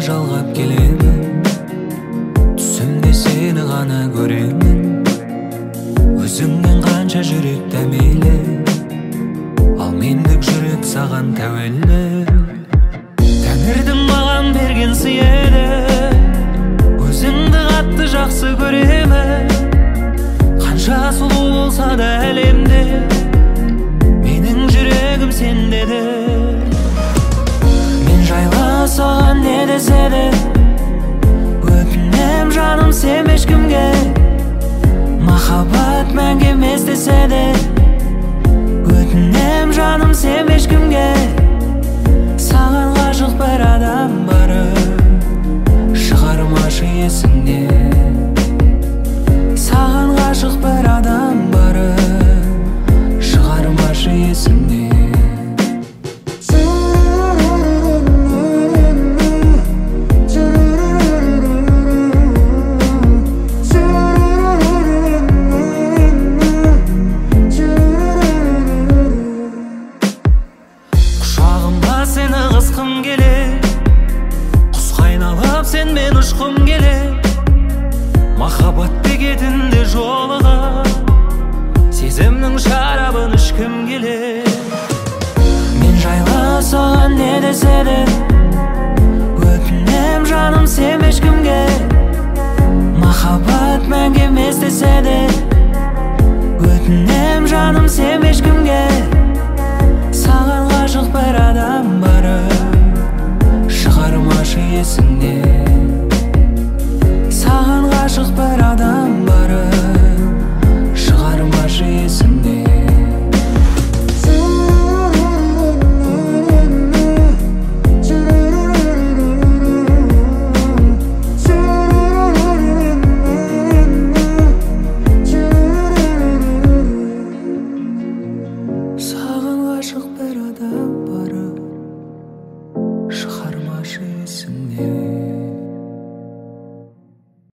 жалғап келемін, түсімде сені ғана көремін. Өзіңнен қанша жүрек дәмелі, ал мендік жүрек саған тәуелді. Тәңірдің маған берген сый еді, өзіңді қатты жақсы көремін. Қанша сұлу болса да әлемде, менің жүрегім сендеді. Мен жайлы саған не десе де, өтінем жаным сен ешкімге. Махаббат мәңгі емес десе де, өтінем жаным сен ешкімге. Саған ғашық бір адам бары, шығармашы есіңнен. Саған ғашық бір адам бары, шығармашы есіңнен. Құшағыма сені қысқым келе, құсқа айналып сенмен ұшқым келе. Махаббат бекетінде жолығып, сезімнің шарабын ішкім келе. Мен жайлы саған не десе де, өтінем жаным сен ешкімге. Махаббат мәңгі емес десе де, өтінем жаным сен ешкімге. Саған ғашық бір адам бары, шығармашы есіңнен. Саған ғашық бір адам бары, шығармашы есіңнен. Саған ғашық бір адам